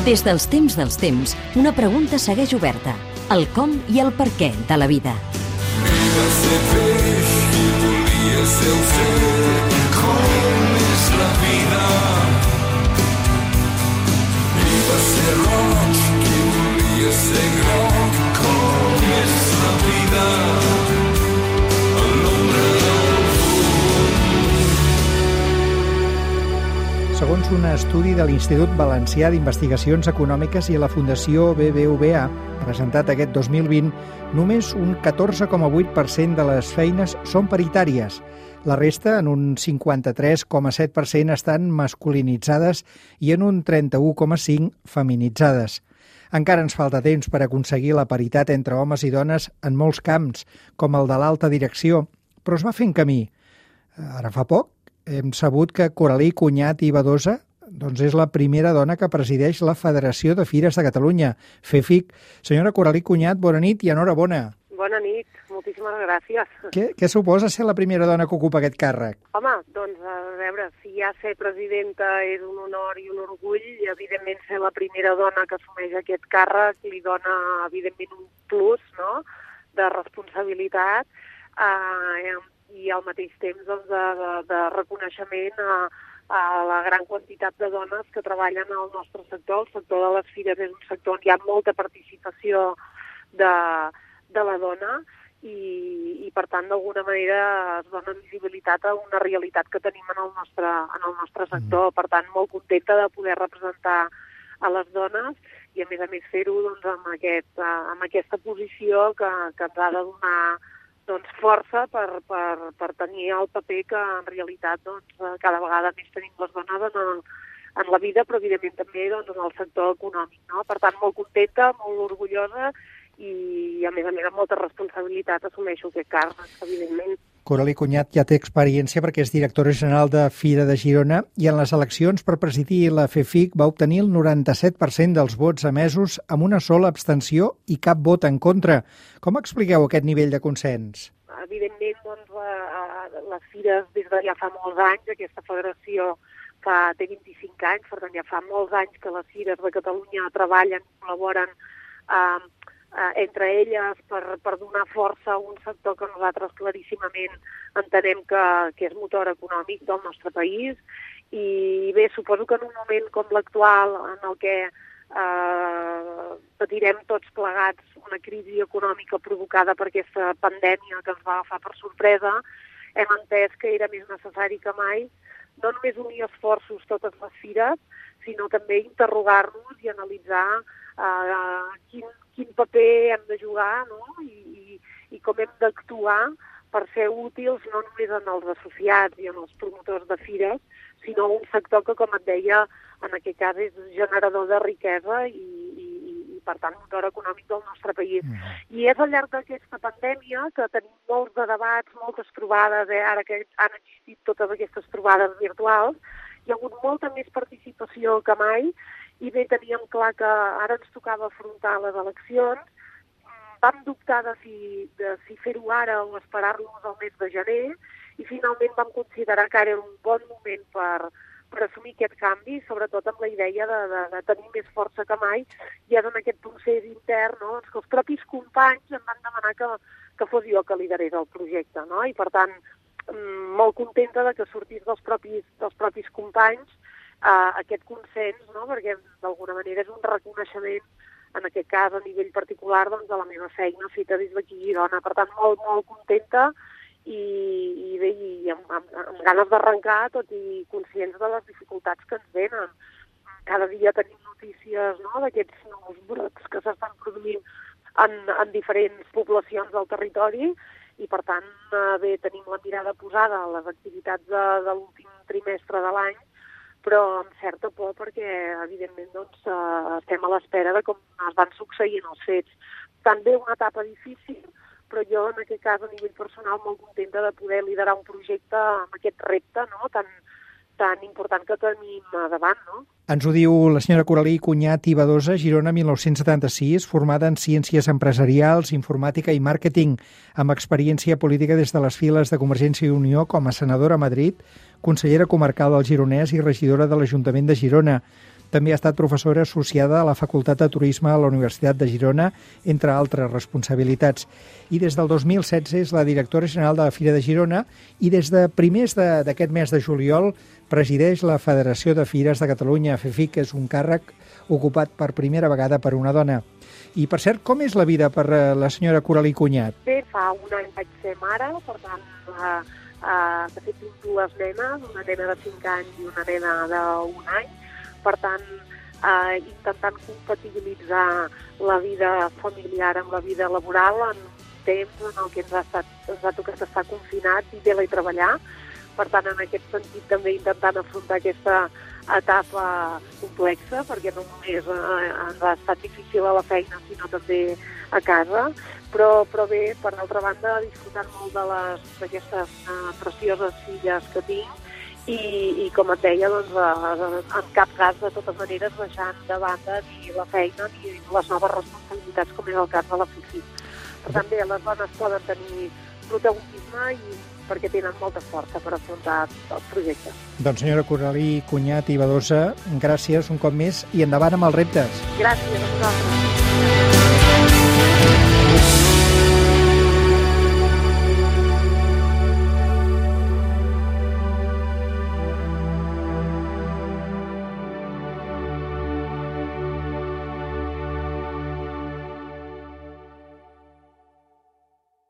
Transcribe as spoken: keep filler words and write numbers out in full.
Des dels temps dels temps, una pregunta segueix oberta. El com i el per què de la vida. Va ser peix i volia ser oceà. Com és la vida? I va ser roig qui volia ser groc. Com és la vida? A l'ombra del Segons un estudi de l'Institut Valencià d'Investigacions Econòmiques i la Fundació B B V A, presentat aquest dos mil vint, només un catorze coma vuit per cent de les feines són paritàries. La resta, en un cinquanta-tres coma set per cent, estan masculinitzades i en un trenta-u coma cinc per cent feminitzades. Encara ens falta temps per aconseguir la paritat entre homes i dones en molts camps, com el de l'alta direcció, però es va fent camí. Ara fa poc hem sabut que Coralí Cunyat i Badosa doncs és la primera dona que presideix la Federació de Fires de Catalunya, FEFIC. Senyora Coralí Cunyat, bona nit i enhorabona. Bona nit, moltíssimes gràcies. Què, què suposa ser la primera dona que ocupa aquest càrrec? Home, doncs a veure, si ja ser presidenta és un honor i un orgull, i evidentment ser la primera dona que assumeix aquest càrrec li dona evidentment un plus, no?, de responsabilitat, eh, i al mateix temps doncs, de, de, de reconeixement a, a la gran quantitat de dones que treballen al nostre sector. El sector de les fires és un sector on hi ha molta participació de, de la dona i, i per tant, d'alguna manera es dona visibilitat a una realitat que tenim en el nostre, en el nostre sector. Per tant, molt contenta de poder representar a les dones i, a més a més, fer-ho doncs, amb, aquest, amb aquesta posició que, que ens ha de donar doncs, força per, per, per tenir el paper que en realitat doncs, cada vegada més tenim les dones en, el, en la vida, però evidentment també doncs, en el sector econòmic. No? Per tant, molt contenta, molt orgullosa i, a més a més, amb molta responsabilitat assumeixo aquest càrrec, evidentment. Coralí Cunyat ja té experiència perquè és directora general de Fira de Girona i en les eleccions per presidir la FEFIC va obtenir el noranta-set per cent dels vots emesos amb una sola abstenció i cap vot en contra. Com expliqueu aquest nivell de consens? Evidentment, doncs, les fires des de ja fa molts anys, aquesta federació fa, té vint-i-cinc anys, per tant ja fa molts anys que les fires de Catalunya treballen, col·laboren eh, Eh, entre elles per, per donar força a un sector que nosaltres claríssimament entenem que, que és motor econòmic del nostre país. I bé, suposo que en un moment com l'actual, en el que eh, patirem tots plegats una crisi econòmica provocada per aquesta pandèmia que ens va agafar per sorpresa, hem entès que era més necessari que mai no només unir esforços totes les fires, sinó també interrogar-nos i analitzar eh, quin quin paper hem de jugar, no? I, i, i com hem d'actuar per ser útils no només en els associats i en els promotors de fires, sinó un sector que, com et deia, en aquest cas és generador de riquesa i, i, i per tant, motor econòmic del nostre país. Mm. I és al llarg d'aquesta pandèmia que tenim molts de debats, moltes trobades, eh? Ara que han existit totes aquestes trobades virtuals, hi ha hagut molta més participació que mai. I bé, teníem clar que ara ens tocava afrontar les eleccions. Vam dubtar de si, de si fer-ho ara o esperar-nos al mes de gener i finalment vam considerar que ara era un bon moment per, per assumir aquest canvi, sobretot amb la idea de, de, de tenir més força que mai. I és en aquest procés intern, no? que els propis companys em van demanar que, que fos jo que liderés el projecte. No? I per tant, molt contenta de que sortís dels propis, dels propis companys Uh, aquest consens, no? Perquè d'alguna manera és un reconeixement, en aquest cas a nivell particular, doncs, de la meva feina feta des d'aquí a Girona. Per tant, molt, molt contenta i, i bé, i amb, amb, amb ganes d'arrencar, tot i conscients de les dificultats que ens venen. Cada dia tenim notícies, no?, d'aquests nous brots que s'estan produint en, en diferents poblacions del territori i, per tant, uh, bé, tenim la mirada posada a les activitats de, de l'últim trimestre de l'any, però amb certa por perquè, evidentment, doncs, eh, estem a l'espera de com es van succeint els fets. També una etapa difícil, però jo, en aquest cas, a nivell personal, molt contenta de poder liderar un projecte amb aquest repte, no?, tan, tan important que tenim davant, no? Ens ho diu la senyora Coralí Cunyat i Badosa, Girona, mil nou-cents setanta-sis, formada en Ciències Empresarials, Informàtica i Màrqueting, amb experiència política des de les files de Convergència i Unió com a senadora a Madrid, consellera comarcal del Gironès i regidora de l'Ajuntament de Girona. També ha estat professora associada a la Facultat de Turisme a la Universitat de Girona, entre altres responsabilitats. I des del dos mil setze és la directora general de la Fira de Girona i des de primers d'aquest mes de juliol presideix la Federació de Fires de Catalunya, FEFIC, que és un càrrec ocupat per primera vegada per una dona. I, per cert, com és la vida per la senyora Coralí Cunyat? Bé, fa un any vaig ser mare, per tant, eh, eh, de fet tinc dues nenes, una nena de cinc anys i una nena d'un any. Per tant, eh, intentant compatibilitzar la vida familiar amb la vida laboral en un temps en el que ens ha, estat, ens ha tocat estar confinats i teletreballar. Per tant, en aquest sentit, també intentant afrontar aquesta etapa complexa, perquè no només eh, ens ha estat difícil a la feina, sinó també a casa, però, però bé, per altra banda, disfrutant molt de les, d'aquestes eh, precioses filles que tinc i, i com et deia, doncs, eh, en cap cas, de totes maneres, deixant de banda ni la feina ni les noves responsabilitats, com és el cas de la FEFIC. Per tant, bé, les dones poden tenir protagonisme i perquè tenen molta força per afrontar els projectes. Doncs senyora Coralí Cunyat i Badosa, gràcies un cop més i endavant amb els reptes. Gràcies a vosaltres.